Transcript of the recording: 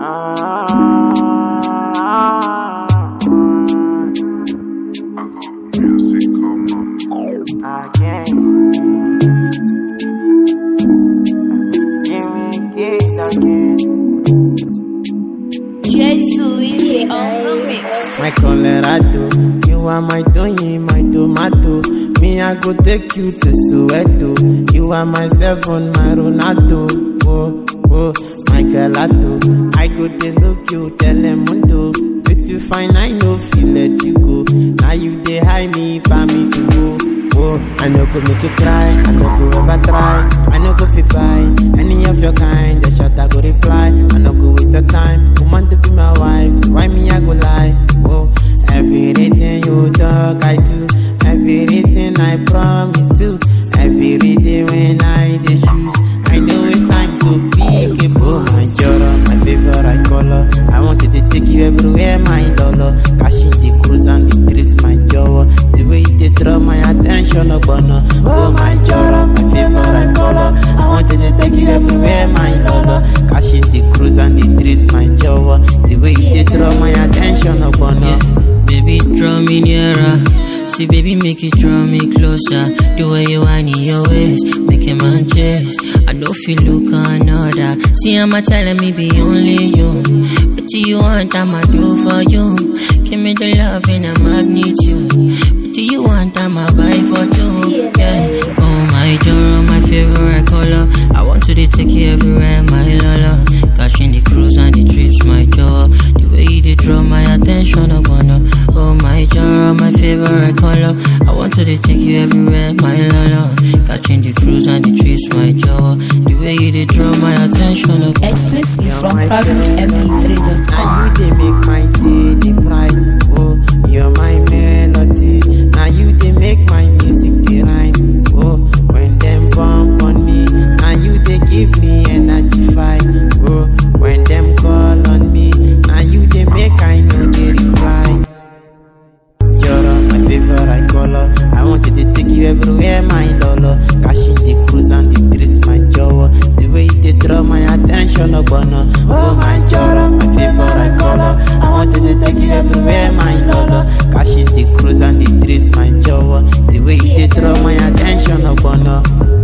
My Colorado, you are my Tony, my tomato. Me, I go take you to Soweto. You are my seven, my Ronaldo. Oh, oh, my Galato. I go to look you, Telemundo. If you find I know, feel let you go. Now you they hide me, for me to go. Oh, I no go make you cry, I no go ever try. I no go fi buy any of your kind. The shot I go reply, I no go waste the time. Woman to be my wife, so why me I go lie? Oh, everything you talk I do, everything I promise to. Every day when I dey choose, I know it's time to pick a ball. My Joro, my favorite color. I wanted to take you everywhere, my dollar. Cashing the cruise and the trips, my Joro. The way they draw my attention, oh my Joro, my favorite color. I wanted to take you everywhere, my dollar. Cashing the cruise and the trips, my Joro. The way they draw my attention, Baby, draw me nearer. See, baby, make it draw me closer. The way you whine in your waist, make a man chase. I know if you look another. See, I'm telling me be only you. What do you want, I'ma do for you. Give me the love in a magnitude. What do you want, I'ma buy for two. Yeah. Oh my Joro, my favorite color. I want to take you everywhere, my lala. Cashing the cruise and the trips, my Joro. The way you draw my attention, oh my Joro, my favorite color. I want to take you everywhere, my lala. Catching the cruise and the trips, my Joro. The way you draw my attention, exclusive from PrivateMP3.com. Now you they make my day the pride. Oh, you're my melody. Now you they make my music the rhyme. Oh, when them bump on me, now you they give me energy fight. Oh, when them call on me, now you they make I know they reply. Joro, my favorite color. I wanted to take you everywhere, my dollar. Cashing the cruise and the trips, my Joro. The way they draw my attention, oh my Joro, my favorite color. I wanted to take you everywhere, my dollar. Cashing the cruise and the trips, my Joro. The way they draw my attention,